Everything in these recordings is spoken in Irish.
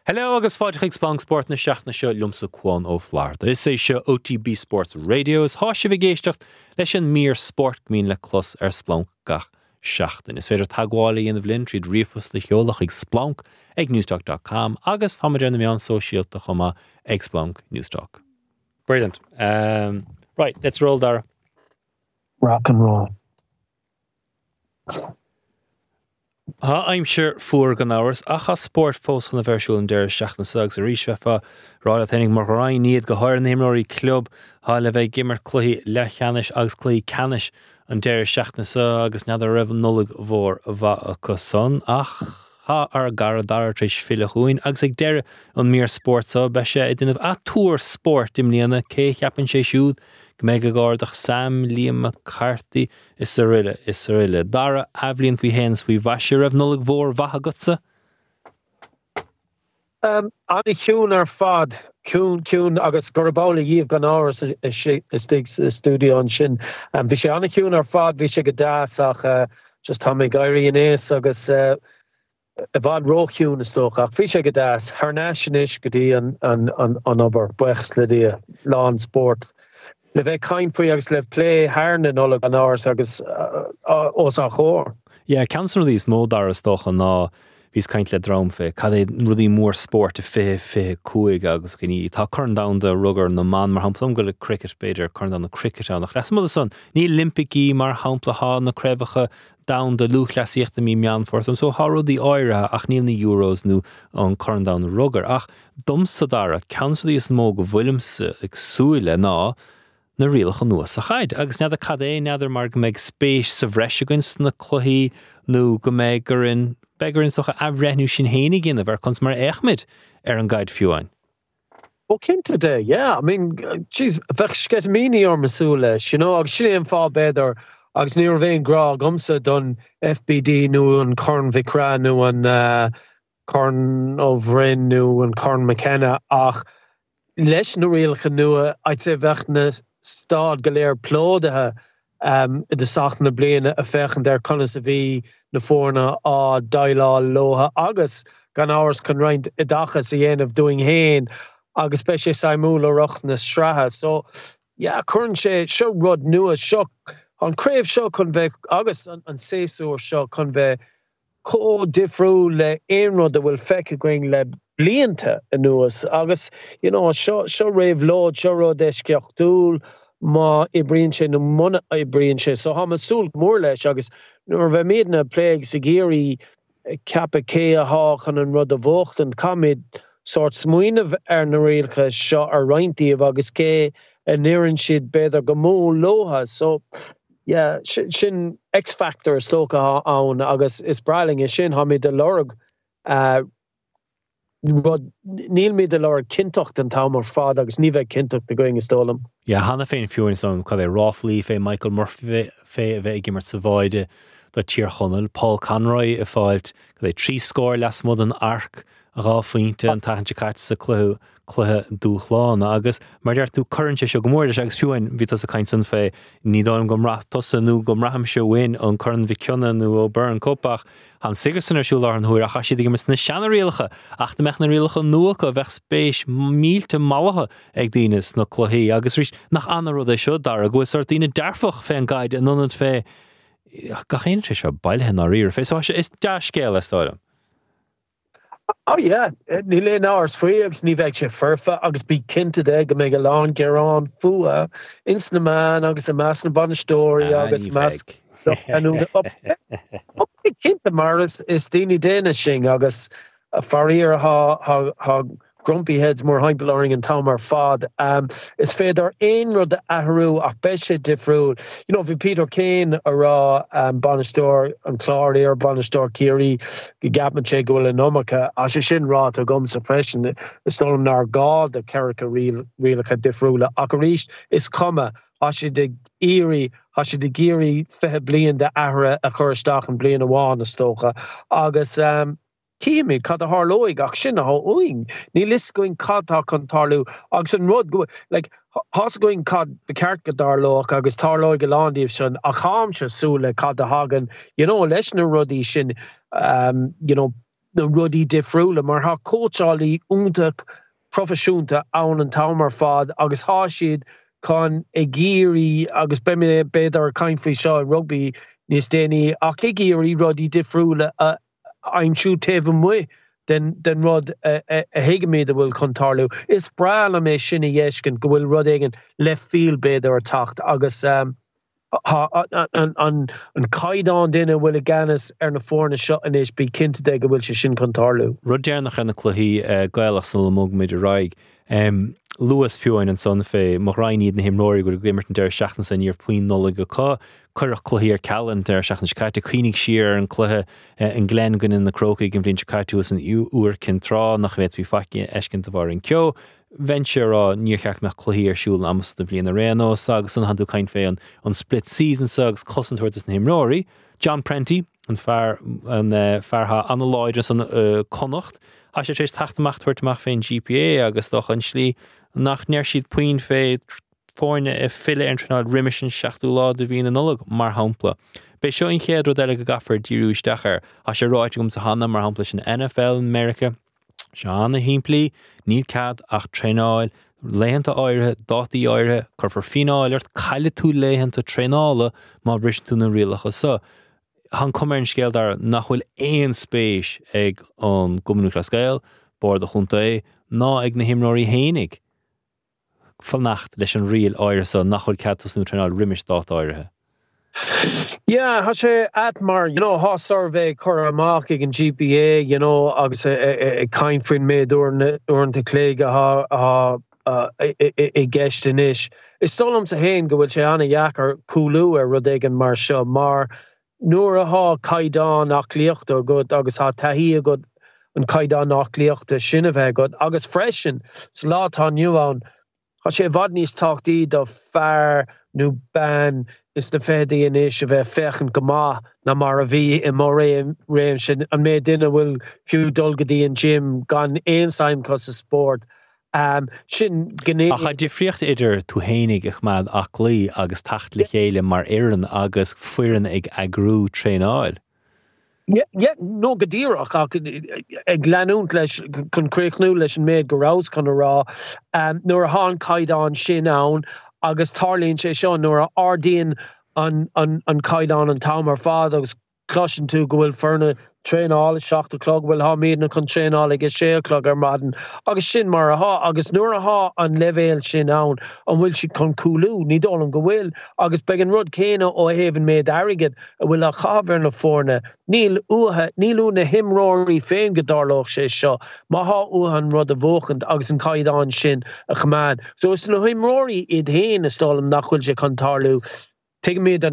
Hello agus fáideach Splunk Sport na seachna seo liomsa Cuan ó Florida. Is é seo OTB Sports Radio is háise bhí géisteacht leis an mír sport mín le clos Splunk gach seachtain. Is féidir taghála íana bhlinn tríd riomfos le cheolach ag Splunk ag newstalk.com agus tháidir na meán sóisialta chuma ag Splunk Newstalk. Brilliant. Right, let's roll, Dara. Rock and roll. I'm sure fuair gan áras acha sport fós chun na bhersúil an deir seachna sags a rísfefa rála thénig mar ráin níad go háir an éimróí club há le bheith gimar cluí le cheannis agus cluí canis an deir seachna sa agus nead a raibh nullig mhór a bha a cosan ach ha ar gar dar tríis fila chuin agus ag deir an mír sport sa be sé i dtíanamh a túr sport im líana cé cheapan sé siúd go méid go gáardach Sam Liam McCarthy is sa riile. Dara Avelin fhí hens fhí bhaise raibh nullig mhór bhatha gutsa? Anna Ciún ar fad, Ciún agus Gorabála díobh gan áras is studio an sin. Bhí sé Anna Ciún ar fad, bhí sé go dáas ach just tá mé gairí in éis agus a bhad róchiún is tóch ach bhí sé go dáas. Haar náisinis go dtí an obair buchs le dtí lán sport. Le bheith cain faoi agus le play hairn in ola an áras agus os a chóir. Yeah, cancer these mó daras tócha ná vís caint le drám fé, cad é rudí mór sport a fé cuaig agus gní tá churn down de rugger na man mar hampla go le cricket beidir churn down na cricket annach les mod son ní Olympicí mar hampla há na crebacha down de luch lesíochtta mí mean for so há rudí áire ach níl na Euros nó an churn down rugger ach dumsa dara cancer is mó go bhfuilimsa ag súile ná na rialach an nuas a chaid agus nead a cad é neadidir mar go méid spéis sa bhreisegans na cluí nó go méid gurin begarin socha abhreithnú sin hénig gin a bhar cons mar éachmid an gaid fiúin. Well, today, yeah. I mean, geez, bheith scetamíní or masúla, agus sin éon fá beidir agus níor bhéon grá gomsa don FBD nó an Corn Vicra nó an Corn O'Vryn nó an Corn McKenna ach leis na rialcha nua I'd say bheith na stad go léir plódathe de sach na bliana a fechan der conna sa bhí na fórna á dailá lótha agus gan áras can roind I dachas a dhéanamh doing hain agus pe sé saimúla roch na stratha. So, yeah, current sé seo rud nua seo an craobh seo chun bheith agus an séasúr seo chun bheith có difriú le éon rud a bhfuil feice going le blianta a nuas agus seo raibh lód seo rud éisceach dúil má I bríonn sé nó muna I bríonn sé so ha masúl mór leis agus nuair bheith méad na pléig sa géirí ceapa cé a há chun an rud a bhocht an camid sort smuoinmh na rialcha seo ar rointíomh agus cé a nírann siad beidir go mó lótha so yeah, sin X-factor stócha ann agus is braling sin ha mé de lorg rud níl mé de lorg cintocht an támar fád agus ní bheith cintocht na going istólam. Yeah, hanna féin fiúin son cad é Ráflí fé Michael Murphy fé a bheith gimmart sa bhaide le tír chonel Paul Conroy a fáilt cad é 3 scóir les mod an arc a rá faointe an tahann cait sa cluthe dúchláán agus mar deart tú currente seo gomór agus siúin ví a caint san fé ní dám gom ratosa nó gom raham seo win an curran vi cionna nó ó burn copach han Sigerson ar siúlar an huair a chaisi dig mis na seanna rialcha ach de mech na rialcha nuacha bheith spéis mílte malacha ag dínas na chluhí agus rís nach anna rud é seo dar a go sort dína darfach fé an gaid an nunad fé gachéine sé seo bailthe na riir fé so is dar scéal estáidem. Oh yeah, ní le áras faoi agus ní bheith sé furfa agus bí cinnte de go méid go lán gerán fua insnaman agus a meas na banistóí agus meas cinnte mar is daoine déine sin agus a faríar ha grumpy heads more heimpelóring an tamar fad. Is féidir ein rud ahrú ach beishe difriúil. Vi Peter Kane a rá banistóir an chláirí ar banistóir Kiri go gapman sé gohfuil an nómacha a sé sin rá a gom sa freisin is nólam nar gáil de cerica rialacha difriúla ach a ríist is cuma hasí de géirí fethe blian de ahra a chuirsteach an blian amháin na stócha agus Cíimi cad a tharlóig ach sin a uing ní lis going cad tá chun tarlú agus an rud go has going cad be ceart go darlóach agus tarlóig go landíomh sin a chaam se súla cad a hagan leis na rudí sin na rudí difriúla mar ha coachálaí úntaach profisiúnta ann an tamar fad agus há siad chun ag géirí agus beimime beidir caint faoi seo rugby níos déine ach ag géirí rudí difriúla aimsú taobh mu den rud a hiigeméid a bhfuil contarlú. Is breala mé sinna dhéiscin go bhfuil rud éigen le field beidir tacht agus an caiidán duine bhfuil a ganas na fórna seo inis bí cinnte de go bhfuil se sin contarlú. Rud dearnach na chluí gaileach na mug mid a raig. Luas fiúin an son fé mar rainíad na himróí go glimmerten der seachtan san níor puin nola go cá chuach chluíar callan der seachtan scaite cuinig siar an cluthe an glen gun in na crocaí gin bblin caiú an úr cin trá nach bhéit hí faici ecin de bhar an cio. Venture rá níorcheach nach chluíar siúil amas de bblion a réno sagus an handú caint fé an split season sagus cosantuirtas na himróí. John Prenty an fearha analóidir an connacht. Ha sé trééis tachtach tuairteach féin GPA agus doch an slí nach neir siad puin fé fórne fille internal rimission seachtú lá de bhíon an nolog mar hampla. Bei seo in chéad ru eile go gafar díúisteachar a sé ráid gom sa hanna mar hampla sin NFL in America. Se anna himplaí, níl cad ach trénáil, léhananta áirithe, dátaí áirithe, chur for fináilirt, caile tú léhananta trénála má bhris tú na rialacha sa. Han kommer an scéal dar nach bhfuil éon spéis ag an gomunúch le scéal, bord a chunta ná ag na himróí hénig. Falnacht leis an rial áire sa nach bhfuil catas nú trénáil rimis dát áirithe. Yeah, ha sé atmar, ha survey chur amach ag an GPA, agus cain fin méid úr de cléige ha I gceist inis. Is stolam sa héin go bhfuil sé anna dheachar coolú rud ag an mar seo, mar nuair a há caiidán aclíochta go agus há taí go an caiidán aclíochta sinna bheith go agus freisin sa látá nniuán há sé bhd níos táchtaí do fearr nó ban is na fédaí inis a bheith fechan go maith na mar a bhí I mar réim sin an méid duine bhfuil fiú dulgadí an gym gan éonsáim cos a sport. Sin gné a cha difriocht idir tú hénig ag mad aclaí agus tacht le chéile mar éan agus fuiran ag agrú trénáil. No godíach ag leanúnt leis chun créichnú leis an méid go rás chun rá nuair a há caiidán sin ann agus tarlíonn sé seo nuair a ardíonn an caiidán an tamar fád agus cloisian tú go bhfuil fearna trénáil 7 o'clock bhfuil há míadna chun trénáil ag 6 o'clock ar maidin agus sin mar a há agus nuair a há an levéil sin ann an bhfuil si chun coolú ní dólam go bhfuil agus beag an rud céine ó héhann méid airgid a bhfuil a chaver na fórne níl ú na himróí féin godárlóch sé seo má há uhan rud a bhóchant agus an caiidán sin a chamád. So is na himróí iad héin is dólam nach bhfuil sé contarlú. Tuige méid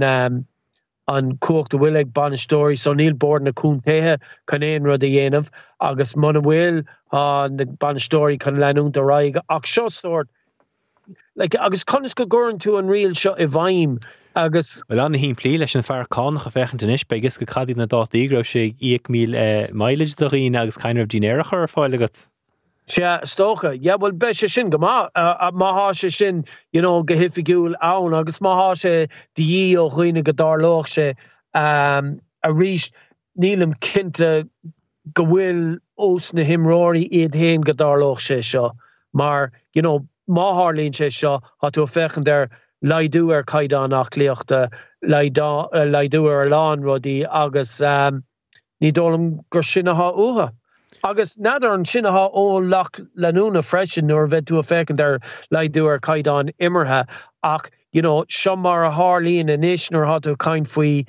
an cuacht a bhfuil ag banistóirí so níl bord na cúntathe chun éon rud a dhéanamh agus muna bhfuil na banistóirí chun leanúnt a raig ach seo sort agus conas go gcurann tú an rial seo I bhaim agus Well an hín plí leis an fear cánach a fechan inis begus go cadí na dátaí raibh sé 1,000 mileage do rion agus caiinmh dinéireach ar fáil agat. Yeah, stocha. Yeah, well, be sé sin go má há sé sin, go hifigiúil ann, agus má há sé dí ó chuoine go dárlóch sé a ríist nílam cinnte go bhfuil os na himróí iad héin go dárlóch sé seo. Mar, má hálíonn sé seo há tú fechan der laidú ar caiidán aclíochta, laidú ar lán rudaí agus ní dólam gur sinna há uha. Agus nadar an sinna há ó lach leanúna freisin nuair bheith tú a fechan der laidú ar caiidán imirthe ach, seo mar a hálíonn inis nuair há tú caint faoi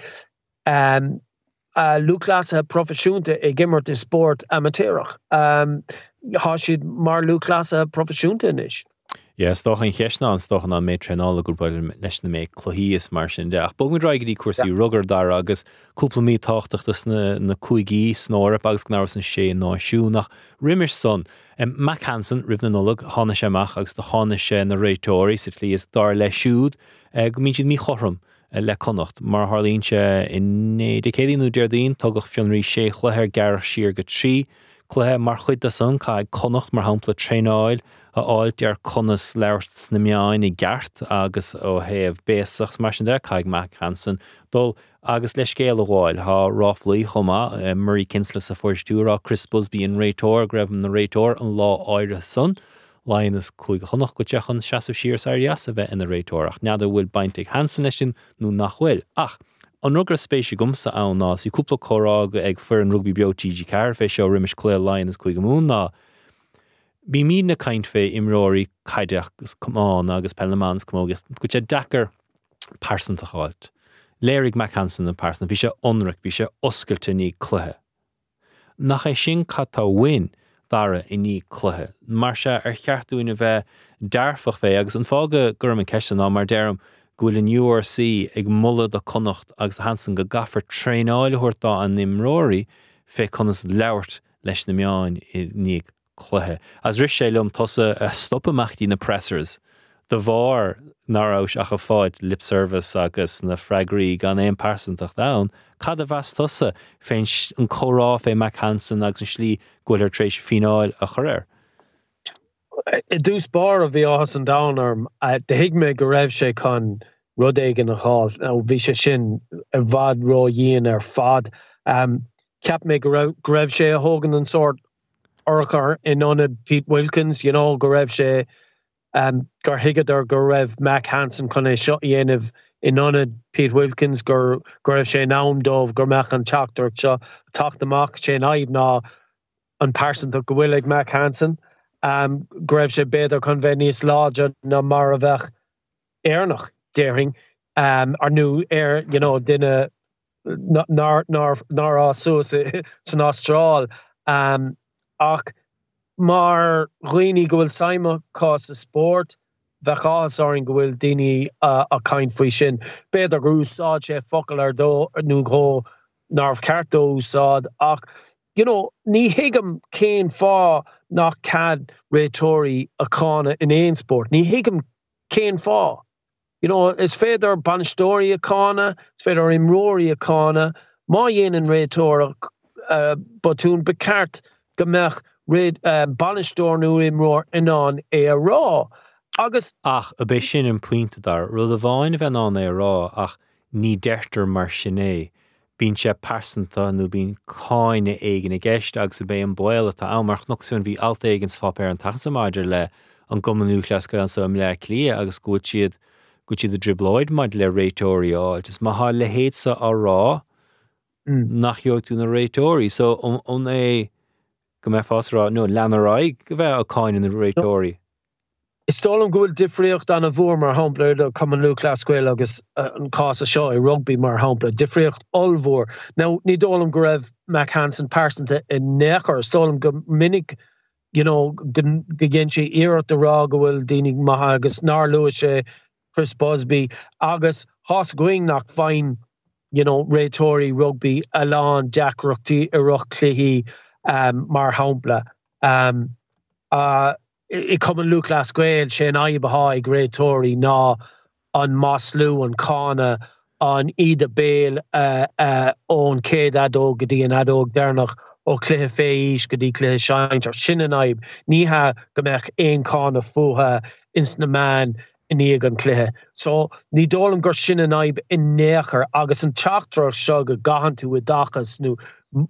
lúchlasa profisiúnta ag immert I sport amateurach. Há siad mar lúchlasa profisiúnta inis. Ja, stoch an cheisna an stochan an méid trénála gúpail leis na méid chluhíos mar sin de. Ach bogmid raigeí cuasaí rugar dar agus cúpla mí táchtachtas na cuaigí snóra agus gnáir san sé náisiú nach riimiis son. Mac Hansen rih na nullag hána séach agus do hána sé na réitóirí sa tlí is dar le siúd go mín siad mí chorm le connacht mar hálíonn sé in décéadú deirdaín tugach fionraí sé chluthir gar siar go trí chluthe mar chuid a san caid connacht mar hampla trénáil a áil dear conas leirt na meáin I gceart agus ó héamh béasachs mar sin de caig Mac Hansen dul agus leis scéal gháil há ráflaí chumá Murray Kinsella sa fórstúrá Chris Busby an réitor greibh na réitor an lá áire son Lioness chuig chunach go teachan seaú siar sa rias a bheith ina réitorach neada bhfuil baintig Hansen leis sin nó nachhfuil ach an rugur spéisi gumsa ann ná sí cúpla chorá ag fur an rugby bio TG Carr fé seo riimiis cléil Lioness chuig mún ná bí mí na caint fé imróí caideach cumán agus Pellemans cumógach go sé dachar pársanta cháilt. Léirigh Mac Hansen an pársan, bhí sé onrach, bhí sé oscailte ní cluthe. Nach é sin chattá win dara i ní cluthe. Mar sé cheartúin a bheith dearfach fé agus an fága gurm an ceiste ná mar dearm gúil an URC ag mullad a connacht agus Hansen go gafar tréáil thuirtá an nimróí fé conas leabhart leis na meáin i ní cluthe. As ris sé lom tosa a stoppamachtaí na pressers, de bhar narás ach a fáid lip service agus na freigraí gan éon pásantach da, cad a bheas tosa féin an chorá fé Mac Hansen agus an slí gúil ar trééis fináil a choréir. I dús bar a bhí áhas an dánarm de hiigme go raibh sé chun rud éigen a cháil bhí sé sin a bhd rá dhéana ar fad. Ceap mé go raibh sé a thógan an sort orchar in anna Pete Wilkins, go raibh sé gur higadar go raibh Mac Hansen chun é seo dhéanamh in anna Pete Wilkins gur raibh sé nám dómh gur meach an teachtar seo tacht amach sé naimh ná an pásanta go bhfuil ag Mac Hansen. Go raibh sé beidir chun bheith níos láide na mar a bheith éarnach déiring ar nó duine nar á suas san Austrál ach mar roioine go bhfuil saime cás a sport bheith chás áin go bhfuil daoine a caint faoi sin beidir go úsáid sé focail ar dó nó go narbh ceart ó úsáid ach ní hiigem céin fá nach cad réitóirí a cána in éon sport. Ní hiigem céin fá. Is féidir banistóirí a cána, is féidir imróirí a cána, má dhéanaan réitóir batún becart go mbeadh banistóir nó imróir inán é a rá. Agus ach a bheith sin an puinte dar rud a bháin a bheith ná é a rá ach ní deirtar mar sin é. Bín sé pásanta nó bín cáine éigen i gceist agus a bé an buil atá ámarch nachsún bhí alta éigen sfápéir an tasamaidir le an gomanú leasca an sam le clí agus go siad a dribláid maid le réitóirí áil. Just má le héadsa á rá nach jo tú na réitóirí. So on é go mé fásrá nó leanaráig go bheith a cáine na réitóirí. Is stálam go bhfuil difriocht an a bhór mar hampla do Cumann Lú Clascuil agus an cás a seo I rugby mar hampla. Difriocht olmhór. Now, ní dólam go raibh Mac Hansen pásanta in nechar. Stálam go minic, go gén sé iirecht de rá go bhfuil daoine maithe agus nár luas sé Chris Busby agus hás going nach fáin, réitóirí rugby aláin deacrachtaí I ruch cluichí mar hampla. I Cumann Lú Clascuil sé an aibetha ag réitóirí ná an Maslú an cána an Ida Béal ón céad adóg go dtí an adóg déarnach ó cluiche féis go dtí cluiche seint ar sin an aib. Níthe go mbeadh éon cána fuatha ins na man in íag an cluiche. So ní dólam gur sin an aib in néachar agus an teachtar seo go gahan tú i dachas nó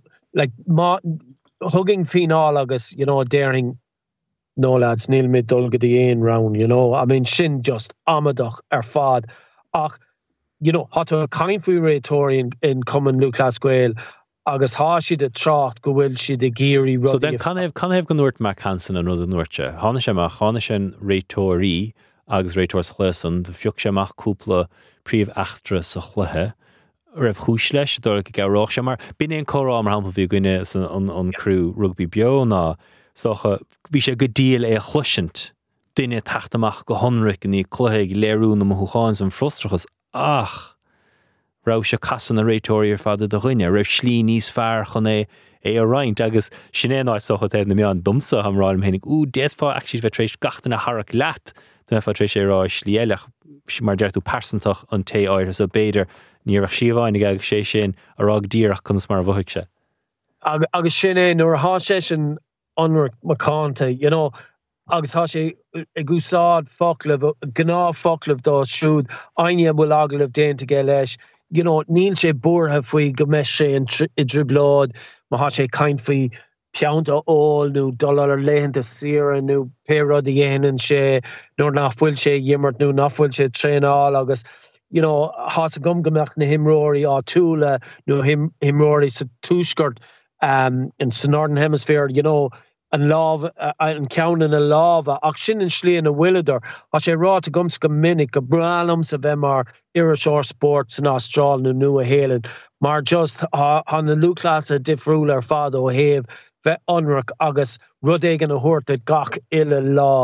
hugging fináil agus déiring no lads, níl mé dul go dtí éon round, I mean, sin just amadach ar fad. Ach, hata cain faoi réitóirí in Cumann Lú Clascuil agus há siad a trácht go bhfuil siad a géirí rudí. So then can I have go nuairt Mac Hansen an rud an nuairte. Hána sé amach, hána sin réitóirí agus réitóir sa chluasan, fiúch sé amach cúpla príomh-achtra sa chluthe. Raibh chúis leis dul go gabhrách sé mar. Bín éon chorá mar hampla bhí gine an crú rugby bio ná stocha bhí sé go díal é chluisint. Duine taachtamach go honric ní cluthaigh léirú na mothúcháin san frustrachas ach rá sé casan na réitóirí ar fada do dhuine, raibh slí níos fearr chun é a roinnt agus sin éáid socha éad na meán dumsa am ráilm hénig déad fá actually bheith trééis gachtain na harach leat do fá trééis sé rá slí eileach mar deirtú persantach an té áir so béidir níorach siomháinnig agus sé sin a rag díreach chun mar bhuiigh se. Agus sin é nuair há sé sin onward macánta, agus há sé ag úsáid foclah, gná foclah dá siúd, aine bhfuil aglah déanta ge leis, you know, níl sé búrtha faoi go mbeidh sé I dribblóid, má há sé caint faoi peanta óil nó dul ar léhananta sira nó pe rud a dhéanann sé nó nach bhfuil sé dhimmart nó nach bhfuil sé tréáil agus you know, has a gumgamach na himróí á túla nó himróí sa túsgurt in sa Northern Hemisphere, you know, an láv an ceann in a láva ach sin an slíon a willidir a sé rá a gums go minic go bralum sa bheith mar Irish Sports in Austral nó nua hélan mar just han na lúclas a difriúil ar fad ó héh bheith onrach agus rud éigen a thuirt gach ile lá.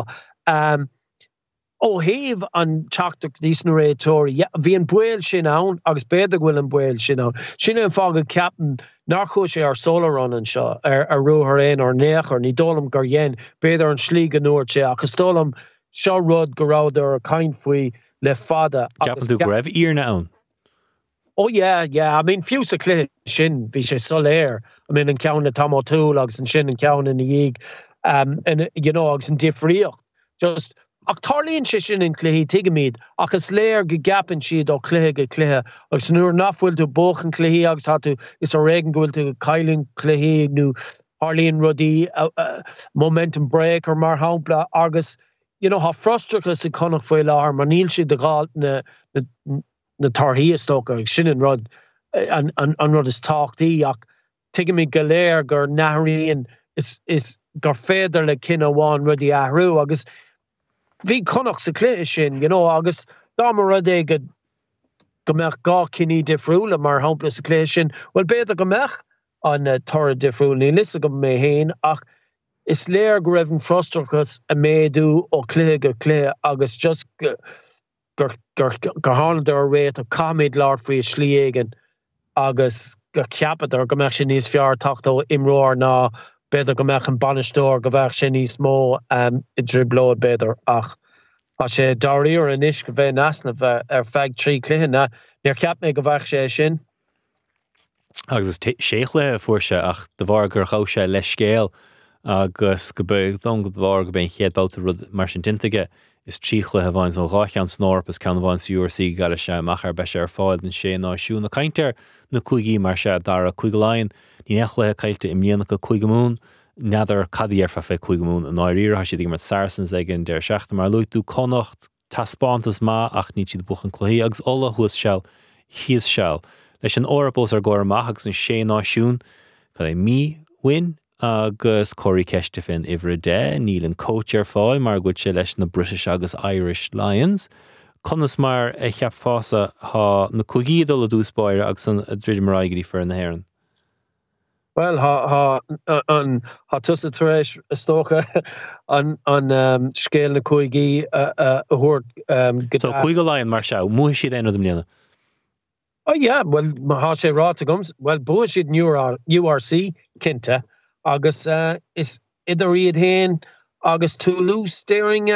Ó héh an teachtar díos na réitóirí bhí an buil sin ann agus beidir bhfuil an buil sin ann. Sin an fág an ceapan nach chuaigh sé ar solarrán an seo ar ruúthar éon ar néachar ní dólam gur dhéan beidir an slí an nuair sé agus dólam seo rud go ráidir ar caint faoi le fada. Ceapan tú go raibh íarna ann? Oh yeah. I mean, fiús a clé sin bhí sé soléir. I mean, an ceann na Tom O'Toole agus an sin an ceann in the dhéig and you know agus an difríocht. Just ach tarlíonn sé sin in cléí tigamid agus léir go gapan siad ó cléthe go cléthe agus nuair nachfuil tú bóchan cléí agus hatú is a régan gohfuil tú cailín cléí nó tarlíonn rudí momentum break or mar hampla agus you know, ha frustrachas i connach foiil ar mar níl siad de gáil na tarthaí stocha ag sin an rud an rud is táchtaí ach tigamid go léir gur nathraíonn is gur féidir le cin amháin rudí ahrú agus bhí connacht sa clé sin, you know, agus dá mar rud é go mbeadh gá cinní difriúla mar hampla sa clé sin, well beidir go mbeadh an tora difriúla ní lisa go mé héin ach is léir go raibh an frustrachas a méadú ó clé go clé agus just gur hána ar réit a cáméid lár faoi slí éigen agus gur ceapadar go mbeadh sin níos fear tachtó imróir ná beidir go mbeadh an banistóir go bheadh sin níos mó I dribblóid beidir ach a sé daríor an isis go bheith nasna bheith ar feig trí cluiche níor ceap mé go bheadh sé sin. Agus is séach le fuair se ach de bhar gur chá sé le scéal agus go beag don go bhar go ben chéadbáta rud mar sin dinteige is tríchle a bhain ó gáich an snórp is can bhain URC gal sé machar be sé ar fáil den sé náisiú na caiintear na chuigí mar se dar a chuigláin ní nechle caiilte im líana go chuigemún neadar cadíar fa fé chuigemún an áíir ha si mar Saracens igen der seachta mar luú connacht taspátas má ach ní siad buchan chluí agus ola thuas sell híos sell leis an órapós ar ggóir amach an sé náisiún chu é mí win agus choirí ceiste fin ihre de níl an coach ar fáil mar go sé leis na British agus Irish Lions. Conas mar e cheap fása ha na chuigídul a dúspáir agus an drid maráigeí fer na héan. Well, ha tusa taréis stocha an scéal na chuigí a thuirt So chuig Lion mar se, mu siad éanam líana? Oh yeah, well, ha sé rá a gums. Well, bu siad URC cinnte agus is idir iad héin agus Toulouse steering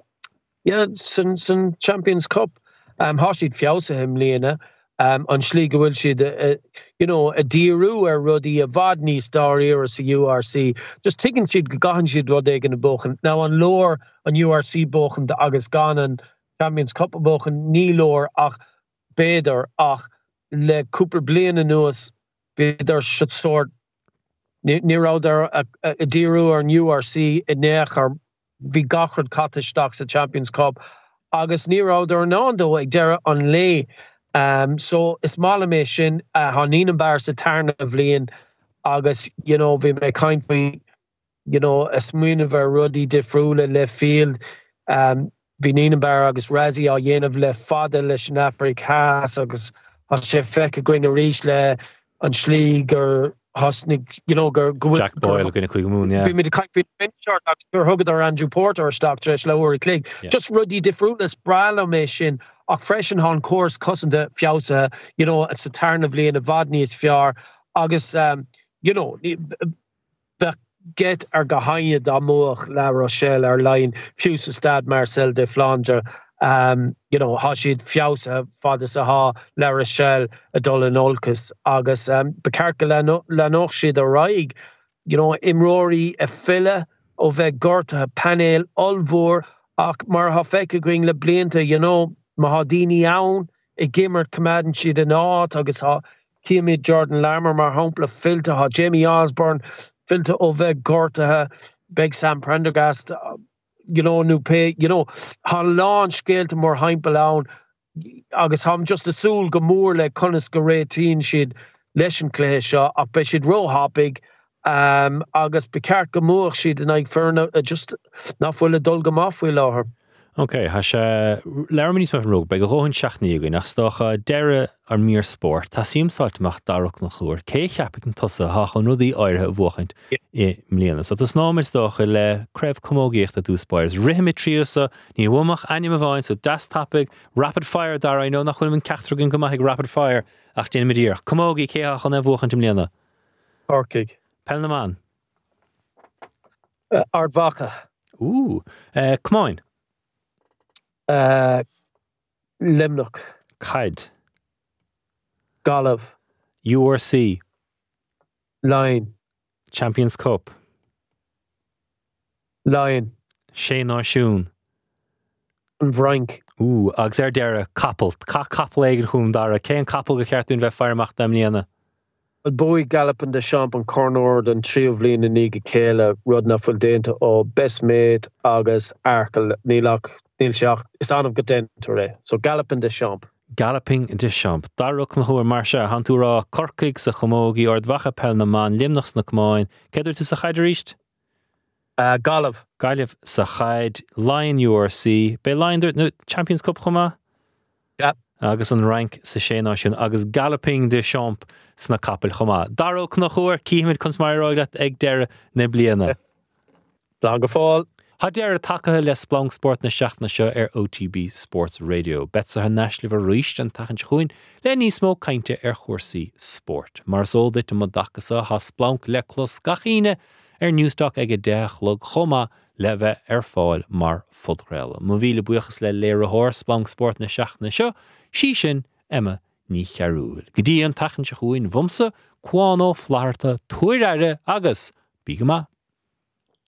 san Champions Cup ha siad fiása him líana an slí go bhfuil siad you know a díú ar rudí a bhd níos daríar sa URC just tuigeann siad go gahan siad rud éige na bóchan now an lór an URC bóchan agus gan an Champions Cup bóchan ní lór ach béidir ach le cúpla bliana nuas beidir sort ní ráidir a díú ar an URC i néach ar bhí gachrad catisteach sa Champions Cup agus ní ráidir an ándó ag deire an lé so is mála mé sin ha nían bar sa tarna a bhbliain agus you know bhí mé caint faoi you know a smuoine bhar rudí difriúla le field bhí nían bar agus rasaí á dhéanamh le fada leis an Afric Haas agus ha sé feic a going a rís le an slí gur hasnig, you know, Jack Boyle going to quick moon, yeah. Be me the kind of short gur hugad ar Andrew Porter stock tresh lower clig. Just ruddy differentness brala mission ach fresh and hon course cousin de fiausa, you know, it's a turn of in a vadni is fiar agus you know the get ar gahaine da moch La Rochelle ar line fiusa stad Marcel de Flandre you know, hashid fiausa fada saha La Rochelle adol an olcus agus bekarka lanoch shid a raig, you know, imrori a filla o ve gorta panel olvor ach mar ha feke going le bliente, you know, mahadini aun I gimmert command siad an áit agus Ciamid Jordan Larmer mar hampla filta ha Jamie Osborne filta ó bheith gortathe beg Sam Prendergast nu pay ha lán scéalta mór haimpel ann agus ham just asúl go mór le conas go réitín siad leis an clé seo ach be siad róthapig agus beceart go mór siad in ag fearna just nachfuil a dul go máfuil láthair. Ok, has leirmaní me rug be go róhann seachnaí nach stocha deire ar mír sport tá síimsáilteach darach na chuair cé cheapig an tosa ha chu nudaí áirithe bhuachaint I mbliana. So tas náid stocha le creibh commógaíocht a dúspáirs rithimi tríosa ní bhumach aim a bháin so dastapig rapid fire dar I know nach chuin ceachtragin go maith rapid fire ach déana midíir commógaí cé chun a bhuachaint mbliana. Orcaig. Pelnaman. Ardvacha. Cumáin. Limnock. Caid. Galav. URC. Lion. Champions Cup. Lion. Sé náisiún. An Bhrank. Agus deire capal. Capal éigen chum dara. Cé an capal go ceartún bheith fearmach dem líana. Al bói gallopin de champ an cornord an tríomh lína níga céile rudna fuil déanta ó bestméid agus arcail níl seach is anmh go déanta ré. So gallopin de champ. Galloping de champ. Darach na chuair mar se hanúrá corcaig sa chomógaí Ardvacha Pelnaman limnachs na cumáin. Ceidir tú sa chaidir ríist? Galav. Gaiileh sa chaid Lion URC. Be Lion dúirt Champions Cup chumá? Yep. Agus an rank sa sé náisiún agus galloping de champ sna capel chumá. Darach na chuair cíimiid consmairóigat ag deire na bliana. Lá go fáil. Tá deire takeithe le Splunk Sport na seachna seo ar OTB Sports Radio. Betsa an neisliú a ríist an tachant chuin le níos mó cainte ar chóirsaí sport. Mar sóldait am dachasa ha Splunk le clos gachíine ar newstalk ag 10 log chuma le bheith ar fáil mar fudgréile. Mo bhíle buchas le léirethóir Splunk Sport na seachna seo, sí sin Emma ní chearúil. Gdí an tachant chuin bhumsa, cuánó flaharta, tuaire agus bígama.